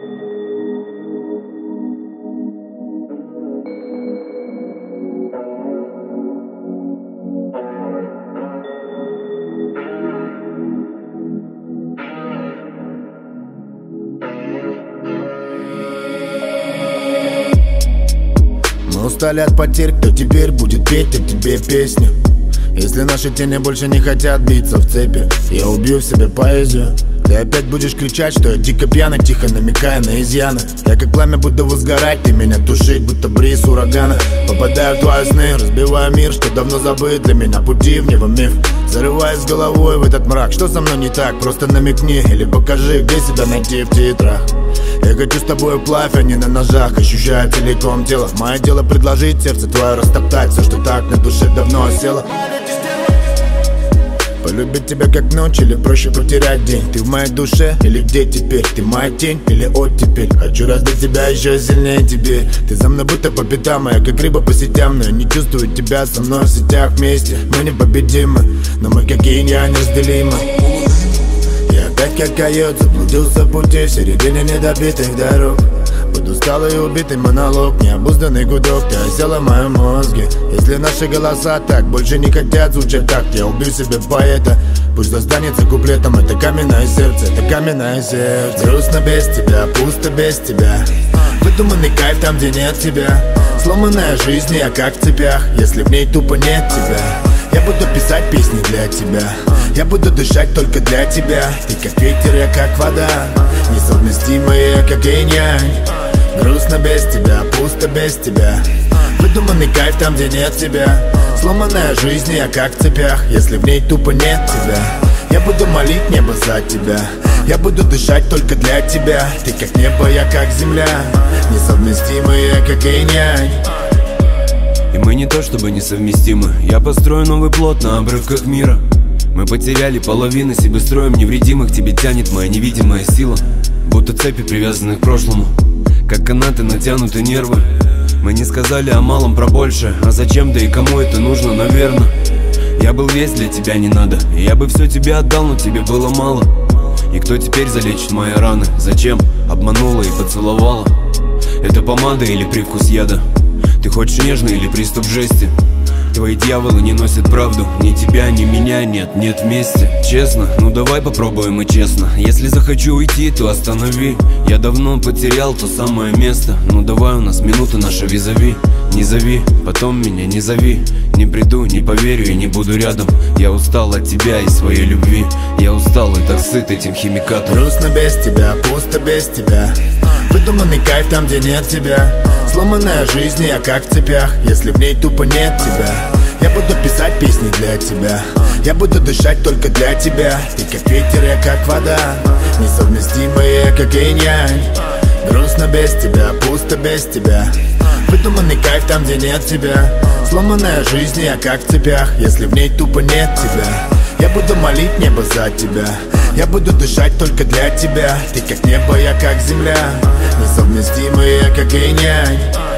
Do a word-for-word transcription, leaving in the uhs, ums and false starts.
Мы устали от потерь, кто теперь будет петь о тебе песню? Если наши тени больше не хотят биться в цепи, я убью в себе поэзию. Ты опять будешь кричать, что я дико пьяный, тихо намекая на изъяны. Я как пламя буду возгорать, ты меня тушить, будто бриз урагана. Попадаю в твои сны, разбиваю мир, что давно забыт для меня, пути в него миф. Зарываясь головой в этот мрак, что со мной не так, просто намекни или покажи, где себя найти в титрах. Я хочу с тобой вплавь, а не на ножах, ощущаю целиком тело. Мое дело предложить сердце твое растоптать, все, что так на душе давно осело. Полюбить тебя как ночь или проще потерять день? Ты в моей душе или где теперь? Ты моя тень или оттепель? Хочу раздать тебя еще сильнее теперь. Ты за мной будто по пятам, а я как рыба по сетям. Но я не чувствую тебя со мной в сетях вместе. Мы непобедимы, но мы как инь и янь разделимы. Я опять как койот заблудился в пути в середине недобитых дорог. Под усталый и убитый монолог, необузданный гудок, ты осела в моем мозге. Если наши голоса так больше не хотят звучать так, я убью себе поэта. Пусть останется куплетом, это каменное сердце, это каменное сердце. Грустно без тебя, пусто без тебя, выдуманный кайф там, где нет тебя. Сломанная жизнь, я как в цепях, если в ней тупо нет тебя. Я буду писать песни для тебя, я буду дышать только для тебя. Ты как ветер, я как вода, несовместимые, как инь и янь. Грустно без тебя, пусто без тебя, выдуманный кайф там, где нет тебя. Сломанная жизнь, я как в цепях, если в ней тупо нет тебя. Я буду молить небо за тебя, я буду дышать только для тебя. Ты как небо, я как земля, несовместимые, как инь и янь. И мы не то чтобы несовместимы. Я построю новый плод на обрывках мира. Мы потеряли половину себе, строим невредимых. Тебе тянет моя невидимая сила, будто цепи, привязанных к прошлому, как канаты натянуты нервы. Мы не сказали о малом про больше. А зачем, да и кому это нужно, наверное. Я был весь для тебя, не надо. И я бы все тебе отдал, но тебе было мало. И кто теперь залечит мои раны? Зачем обманула и поцеловала? Это помада или привкус яда? Ты хочешь нежный или приступ жести? Твои дьяволы не носят правду. Ни тебя, ни меня нет, нет вместе. Честно, ну давай попробуем и честно. Если захочу уйти, то останови. Я давно потерял то самое место. Ну давай, у нас минута наша визави. Не зови, потом меня не зови. Не приду, не поверю и не буду рядом. Я устал от тебя и своей любви. Я устал и так сыт этим химикатом. Грустно без тебя, пусто без тебя, выдуманный кайф там, где нет тебя. Сломанная жизнь, я как в цепях, если в ней тупо нет тебя. Я буду писать песни для тебя, я буду дышать только для тебя. Ты как ветер, я как вода, несовместимые, как инь и янь. Грустно без тебя, пусто без тебя, выдуманный кайф там, где нет тебя. Сломанная жизнь, я как в цепях, если в ней тупо нет тебя. Я буду молить небо за тебя, я буду дышать только для тебя. Ты как небо, я как земля, несовместимые, как инь и янь.